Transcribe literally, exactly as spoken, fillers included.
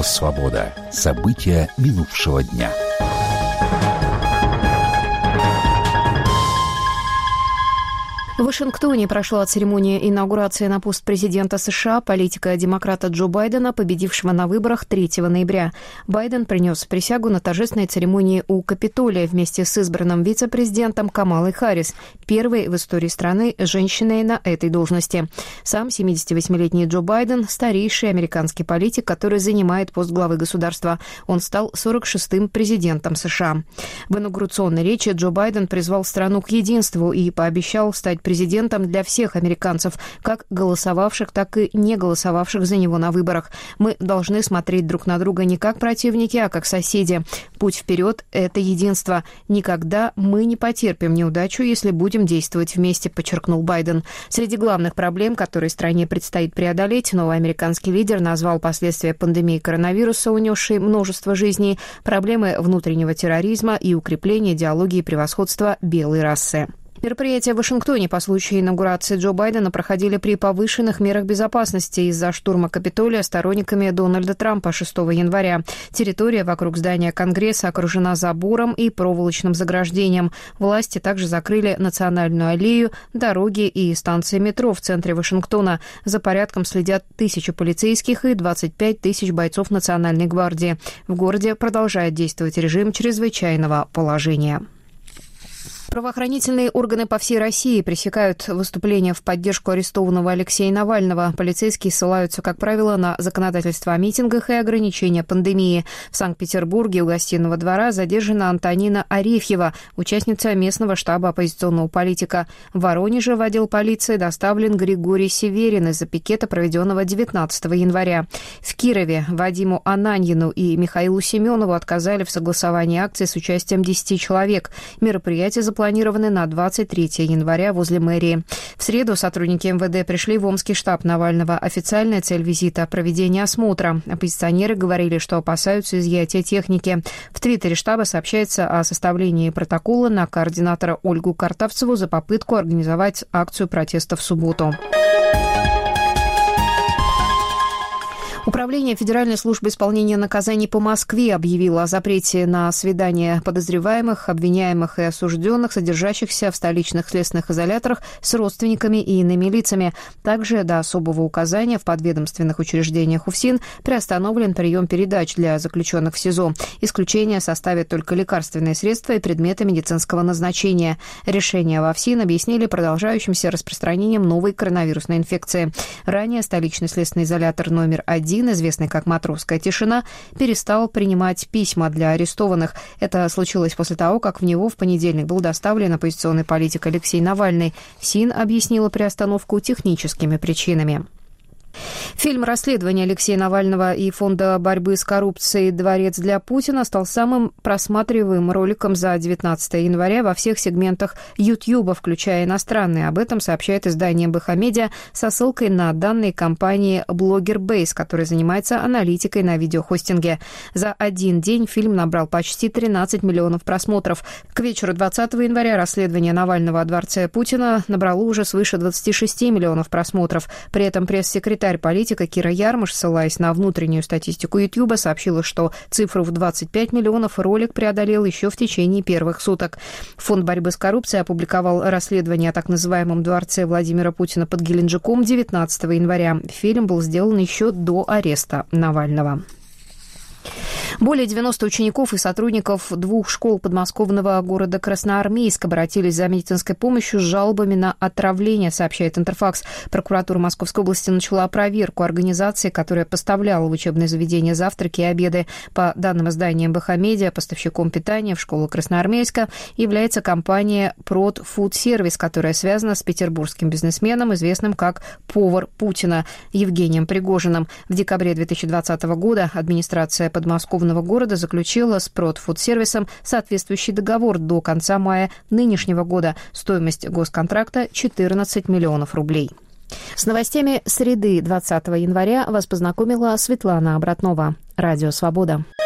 «Свобода». События минувшего дня. В Вашингтоне прошла церемония инаугурации на пост президента США политика-демократа Джо Байдена, победившего на выборах третьего ноября. Байден принес присягу на торжественной церемонии у Капитолия вместе с избранным вице-президентом Камалой Харрис, первой в истории страны женщиной на этой должности. Сам семидесятивосьмилетний Джо Байден – старейший американский политик, который занимает пост главы государства. Он стал сорок шестым президентом США. В инаугурационной речи Джо Байден призвал страну к единству и пообещал стать президентом для всех американцев, как голосовавших, так и не голосовавших за него на выборах. Мы должны смотреть друг на друга не как противники, а как соседи. Путь вперед – это единство. Никогда мы не потерпим неудачу, если будем действовать вместе, подчеркнул Байден. Среди главных проблем, которые стране предстоит преодолеть, новый американский лидер назвал последствия пандемии коронавируса, унесшей множество жизней, проблемы внутреннего терроризма и укрепление идеологии превосходства белой расы. Мероприятия в Вашингтоне по случаю инаугурации Джо Байдена проходили при повышенных мерах безопасности из-за штурма Капитолия сторонниками Дональда Трампа шестого января. Территория вокруг здания Конгресса окружена забором и проволочным заграждением. Власти также закрыли Национальную аллею, дороги и станции метро в центре Вашингтона. За порядком следят тысячи полицейских и двадцать пять тысяч бойцов Национальной гвардии. В городе продолжает действовать режим чрезвычайного положения. Правоохранительные органы по всей России пресекают выступления в поддержку арестованного Алексея Навального. Полицейские ссылаются, как правило, на законодательство о митингах и ограничения пандемии. В Санкт-Петербурге у Гостиного двора задержана Антонина Арефьева, участница местного штаба оппозиционного политика. В Воронеже в отдел полиции доставлен Григорий Северин из-за пикета, проведенного девятнадцатого января. В Кирове Вадиму Ананьину и Михаилу Семенову отказали в согласовании акции с участием десяти человек. Мероприятие запланировано запланированы на двадцать третьего января возле мэрии. В среду сотрудники эм вэ дэ пришли в Омский штаб Навального. Официальная цель визита – проведение осмотра. Оппозиционеры говорили, что опасаются изъятия техники. В твиттере штаба сообщается о составлении протокола на координатора Ольгу Картавцеву за попытку организовать акцию протеста в субботу. Управление Федеральной службы исполнения наказаний по Москве объявило о запрете на свидания подозреваемых, обвиняемых и осужденных, содержащихся в столичных следственных изоляторах с родственниками и иными лицами. Также до особого указания в подведомственных учреждениях УФСИН приостановлен прием передач для заключенных в СИЗО. Исключение составят только лекарственные средства и предметы медицинского назначения. Решение в УФСИН объяснили продолжающимся распространением новой коронавирусной инфекции. Ранее столичный следственный изолятор номер один, известный как «Матросская тишина», перестал принимать письма для арестованных. Это случилось после того, как в него в понедельник был доставлен оппозиционный политик Алексей Навальный. ФСИН объяснила приостановку техническими причинами. Фильм «Расследование Алексея Навального» и Фонда борьбы с коррупцией «Дворец для Путина» стал самым просматриваемым роликом за девятнадцатого января во всех сегментах Ютьюба, включая иностранные. Об этом сообщает издание БХ-Медиа со ссылкой на данные компании Blogger-Base, которая занимается аналитикой на видеохостинге. За один день фильм набрал почти тринадцать миллионов просмотров. К вечеру двадцатого января расследование Навального о дворце Путина набрало уже свыше двадцати шести миллионов просмотров. При этом пресс-секретарь политика Кира Ярмыш, ссылаясь на внутреннюю статистику Ютьюба, сообщила, что цифру в двадцать пять миллионов ролик преодолел еще в течение первых суток. Фонд борьбы с коррупцией опубликовал расследование о так называемом дворце Владимира Путина под Геленджиком девятнадцатого января. Фильм был сделан еще до ареста Навального. Более девяноста учеников и сотрудников двух школ подмосковного города Красноармейск обратились за медицинской помощью с жалобами на отравление, сообщает Интерфакс. Прокуратура Московской области начала проверку организации, которая поставляла в учебные заведения завтраки и обеды. По данным издания БХ-Медиа, поставщиком питания в школу Красноармейска является компания Prod Food Service, которая связана с петербургским бизнесменом, известным как «Повар Путина» Евгением Пригожиным. В декабре две тысячи двадцатого года администрация подмосковного города заключила с Prod Food Service соответствующий договор до конца мая нынешнего года. Стоимость госконтракта – четырнадцать миллионов рублей. С новостями среды двадцатого января вас познакомила Светлана Обратнова. Радио «Свобода».